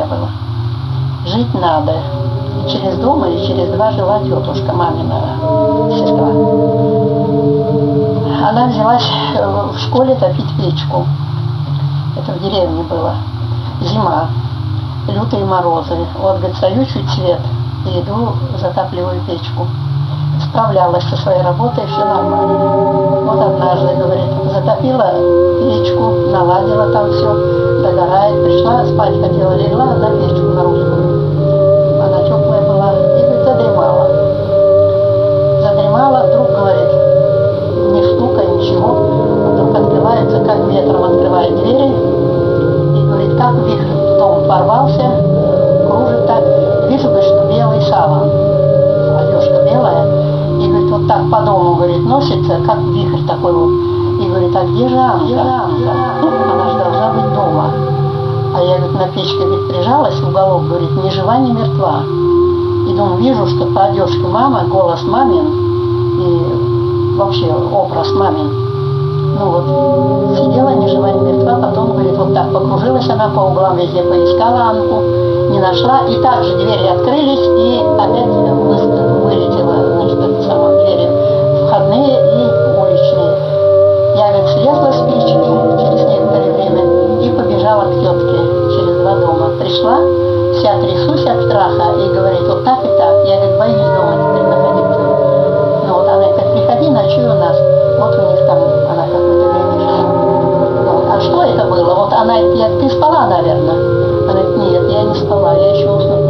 было. Жить надо. И через дом или через два жила тетушка, мамина сестра. Она взялась в школе топить печку. Это в деревне было. Зима, лютые морозы. Вот, говорит, стою чуть свет и иду, затапливаю печку. Справлялась со своей работой, все нормально. Вот однажды, говорит, затопила печку, наладила там все, догорает. Пришла, спать хотела, легла на печку на русскую. Она теплая была, и, говорит, задремала. Задремала, вдруг, говорит, ни стука, ничего. Вдруг открывается, как ветром открывает двери. И, говорит, как вихрь в дом ворвался, кружит так. Вижу, говорит, что белый саван, одежка белая. И, говорит, вот так по дому, говорит, носится, как вихрь такой вот. И, говорит, а где же Анка? Она же должна быть дома. А я, говорит, на печке, говорит, прижалась в уголок, говорит, ни жива, ни мертва. И думаю, вижу, что по одежке мама, голос мамин, и вообще образ мамин. Ну вот, сидела ни жива, ни мертва, потом, говорит, вот так покружилась она по углам, везде поискала Анку, не нашла, и также двери открылись, и опять вылетела, значит, это самое, двери входные и уличные. Я, говорит, слезла с печки через некоторое время и побежала к тетке через два дома. Пришла, вся трясусь от страха, и говорит, вот так и так. Я, говорит, боюсь дома теперь находиться. Ну вот она говорит, приходи, ночуй у нас. Вот у них там, она какое-то время жила. Ну, а что это было? Вот она говорит, ты спала, наверное? Она говорит, нет, я не спала, я еще уснуть